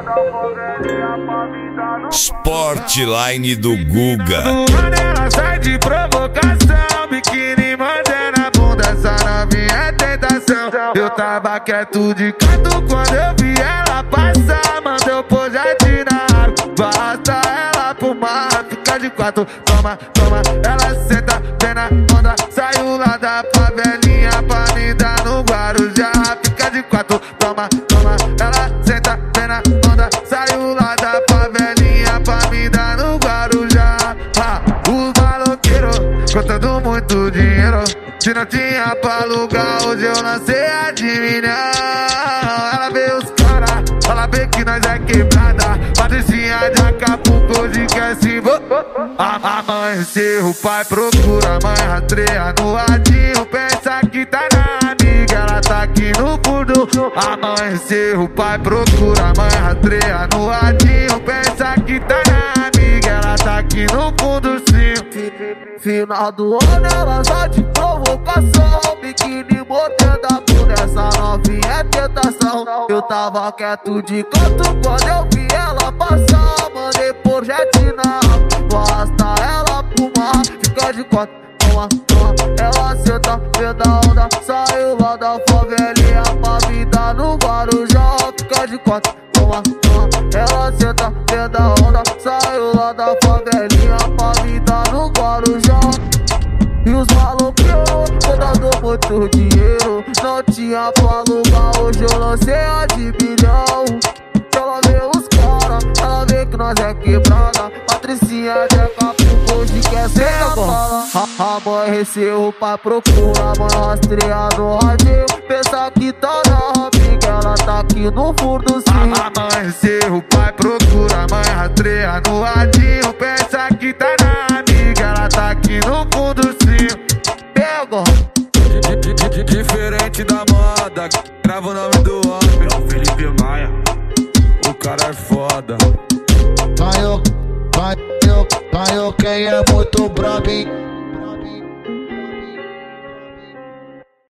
Sportline do Guga. Ela sai de provocação, biquíni mandando a bunda, essa novinha é tentação. Eu tava quieto de canto quando eu vi ela passar, mandou pôr jardim na água, basta ela pro mar, fica de quatro, toma, toma. Ela senta, vem na onda, saiu lá da favelinha pra me dar no Guarujá, fica de quatro, toma, toma. Ela senta, vem na onda, saiu lá da favelinha pra me dar no Guarujá. Os maloqueiros contando muito dinheiro, se não tinha pra alugar, hoje eu lancei a de milhão. Ela vê os cara, ela vê que nós é quebrada, Patricinha de Acapulco, hoje quer se amanhecer, o pai procura, a mãe rastreia no radinho, pensa que tá na amiga, ela tá aqui no fundo. Amanhecer, o pai procura, a mãe rastreia no radinho, pensa que tá na amiga, ela tá aqui no fundo sim. Final do ano ela só de provocação, biquíni botando a bunda, essa novinha é tentação. Eu tava quieto de canto quando eu vi ela passar, mandei por jet na água, basta ela pro mar, fica de quatro, toma, toma. Ela senta, vê da onda, saiu lá da favelinha pra me dar no Guarujá, fica de quatro, toma, toma. Ela senta, vê da onda, saiu lá da favelinha pra me dar no Guarujá. E os maloqueiros dando muito dinheiro, não tinha pra alugar, hoje eu lancei a de milhão. Ela vê os cara, ela vê que nós é quebrada, Patricinha de Acapulco, hoje quer ser a bala. Amanheceu, o pai procura, a mãe rastreia no radinho, pensa que tá na amiga, ela tá aqui no fundo sim. Amanheceu, o pai procura, a mãe rastreia no radinho, pensa que tá na amiga, ela tá aqui no fundo sim. Pega! Diferente da moda, grava o nome do homem, é o Felipe Maia, o cara é foda. Ganhou quem é muito brabo, hein?